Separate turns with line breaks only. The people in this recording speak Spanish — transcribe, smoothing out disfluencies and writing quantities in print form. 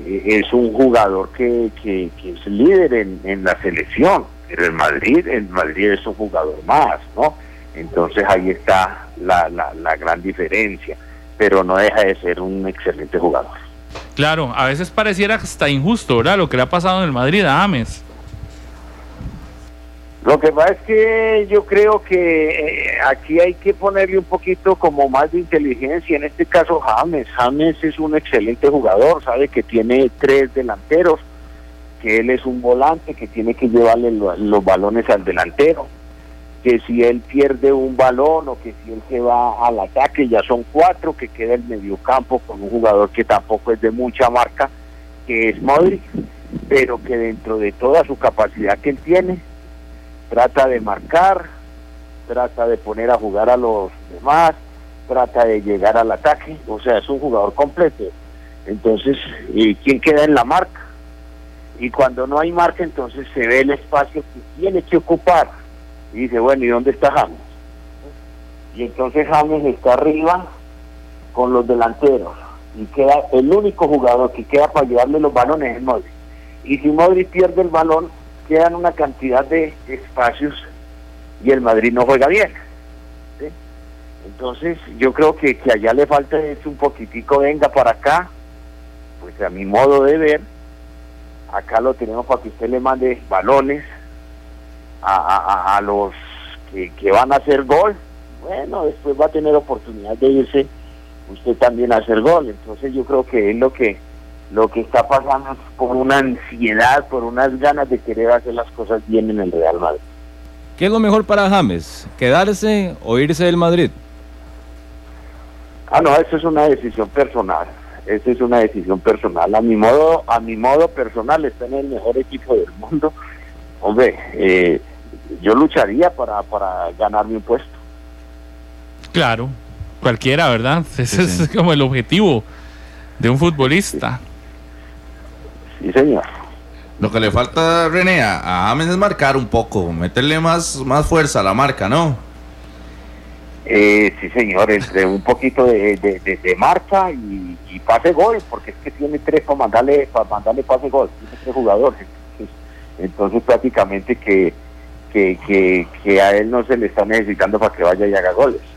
es un jugador que es líder en la selección, pero el Madrid es un jugador más, ¿no? Entonces ahí está la gran diferencia, pero no deja de ser un excelente jugador.
Claro, a veces pareciera hasta injusto, ¿verdad? Lo que le ha pasado en el Madrid a James.
Lo que pasa es que yo creo que aquí hay que ponerle un poquito como más de inteligencia, en este caso James es un excelente jugador, sabe que tiene 3 delanteros, que él es un volante, que tiene que llevarle los balones al delantero, que si él pierde un balón o que si él se va al ataque ya son 4, que queda el mediocampo con un jugador que tampoco es de mucha marca, que es Modric, pero que dentro de toda su capacidad que él tiene, trata de marcar, trata de poner a jugar a los demás, trata de llegar al ataque, o sea, es un jugador completo. Entonces, ¿quién queda en la marca? Y cuando no hay marca, entonces se ve el espacio que tiene que ocupar. Y dice, bueno, ¿y dónde está James? Y entonces James está arriba con los delanteros. Y queda el único jugador que queda para llevarle los balones es Modric. Y si Modric pierde el balón, quedan una cantidad de espacios y el Madrid no juega bien, ¿sí? Entonces yo creo que allá le falta un poquitico, venga para acá, pues a mi modo de ver, acá lo tenemos para que usted le mande balones a los que van a hacer gol. Bueno, después va a tener oportunidad de irse usted también a hacer gol. Entonces yo creo que es lo que está pasando es por una ansiedad, por unas ganas de querer hacer las cosas bien en el Real Madrid.
¿Qué es lo mejor para James? ¿Quedarse o irse del Madrid?
No, eso es una decisión personal. Esa es una decisión personal. A mi modo personal, está en el mejor equipo del mundo. Hombre, yo lucharía para ganarme un puesto.
Claro, cualquiera, ¿verdad? Ese
Sí.
es como el objetivo de un futbolista.
Sí, señor.
Lo que le falta, René, a James es marcar un poco, meterle más fuerza a la marca, ¿no?
Sí, señor, entre un poquito de marcha y pase gol, porque es que tiene 3 para mandarle pase gol, tiene 3 jugadores. Entonces prácticamente que a él no se le está necesitando para que vaya y haga goles.